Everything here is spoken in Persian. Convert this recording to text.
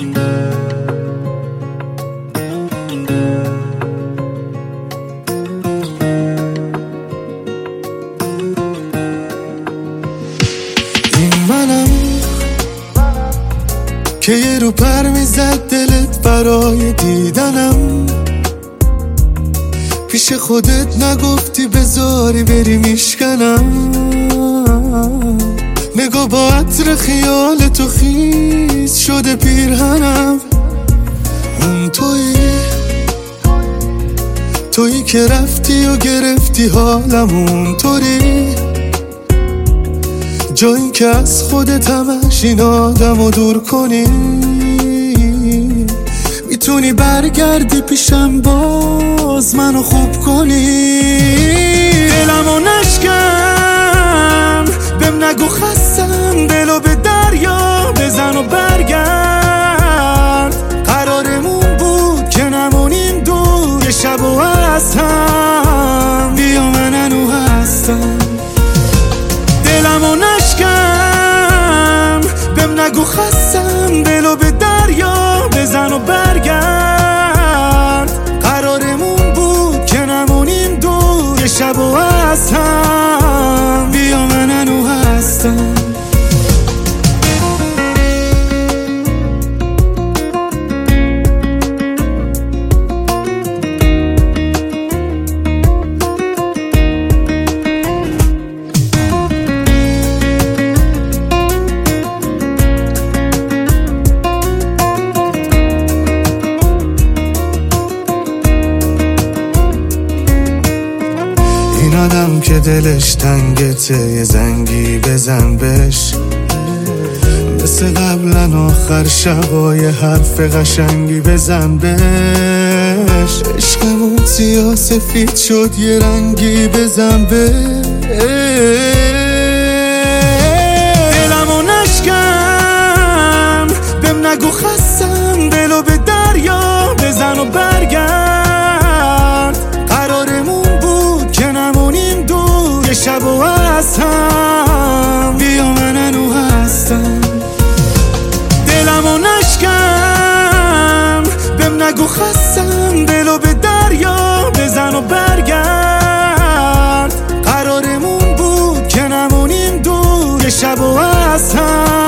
این منم که یه رو پر میزد دلت برای دیدنم، پیش خودت نگفتی بذاری بری میشکنم. نگاه با عطر خیال تو خیس شده پیرهنم. اون تویی که رفتی و گرفتی حالم، اون طوری جایی که از خودت همش این آدمو دور کنی. میتونی برگردی پیشم باز منو خوب کنی. دلمو نشکن بهم نگو خستم، دلو به دریا بزن و برگرد. قرارمون بود که نمونیم دور، یه شب و از هم بیا من انو هستم. دلمو نشکن بهم نگو خستم، دلو به دریا بزن و برگرد. قرارمون بود که نمونیم دور، یه شب و از هم بیا من انو هستم. این آدم که دلش تنگته یه زنگی بزن بهش، مثل قبلا آخر شبای حرف قشنگی بزن بهش. عشقمون سیاه سفید شد یه رنگی بزن بهش. دلمو نشکن بهم نگو خستم، دلو به دریا بزن و برگرد. قرارمون بود که نمونیم دور، یه شب و از هم بیا من انو هستم. دلمو نشکن بهم نگو خستم، دلو به دریا بزن و برگرد. قرارمون بود که نمونیم دور، یه شب و از هم